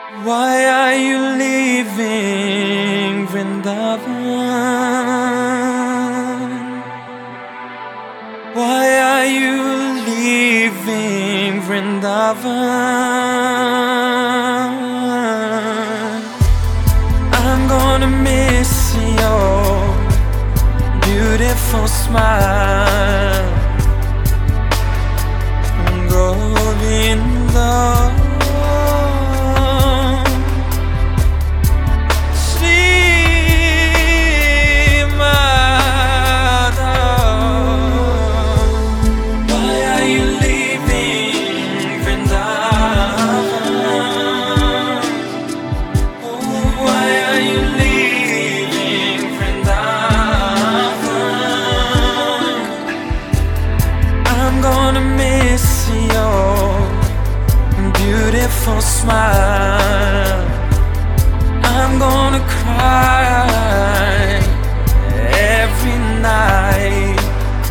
Why are you leaving Vrindavan? Why are you leaving Vrindavan? I'm gonna miss your beautiful smile, Govinda. Beautiful smile. I'm gonna cry every night,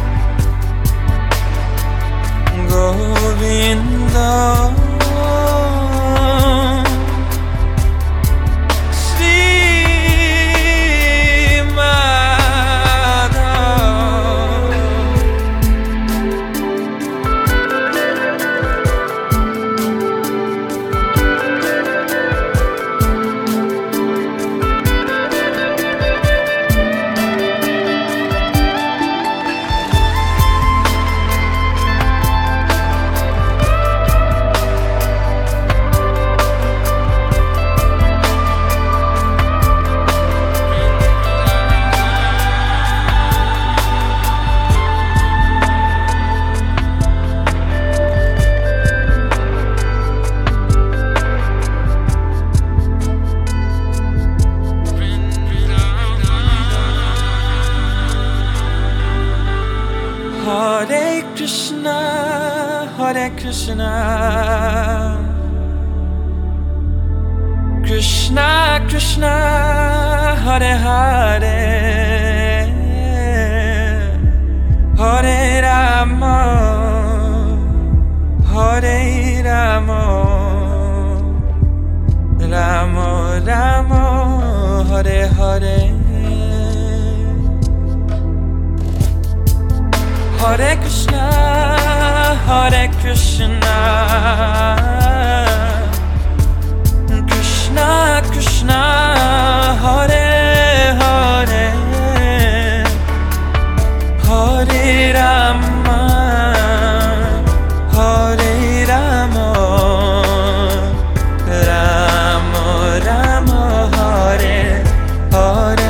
Govinda. Hare Krishna, Hare Krishna, Krishna Krishna, Hare Hare, Hare Rama, Hare Rama, Rama Rama, Hare Hare. Hare Krishna, Hare Krishna, Krishna Krishna, Hare Hare, Hare Rama, Hare Rama, Rama Rama, Hare Hare.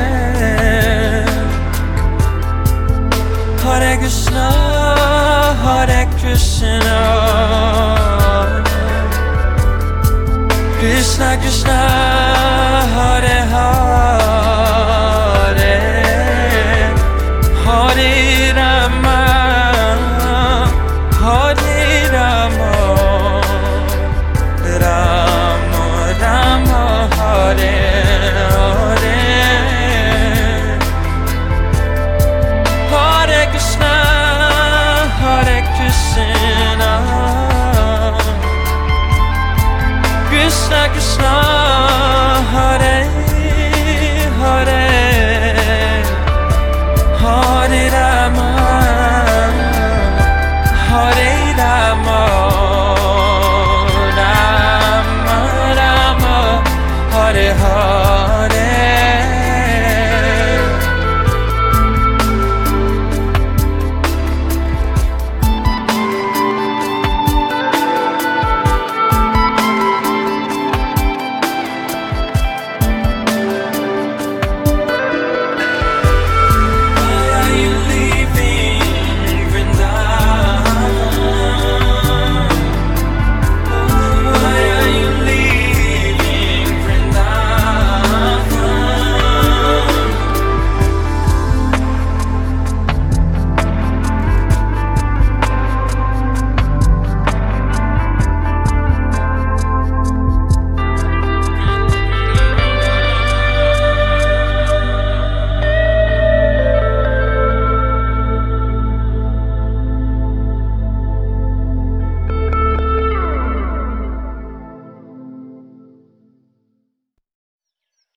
Hare Krishna, Hare Krishna, Krishna Krishna, Hare Hare, Hare Rama, Hare Rama, Rama Rama, Hare Hare. Hare Krishna, Hare Krishna,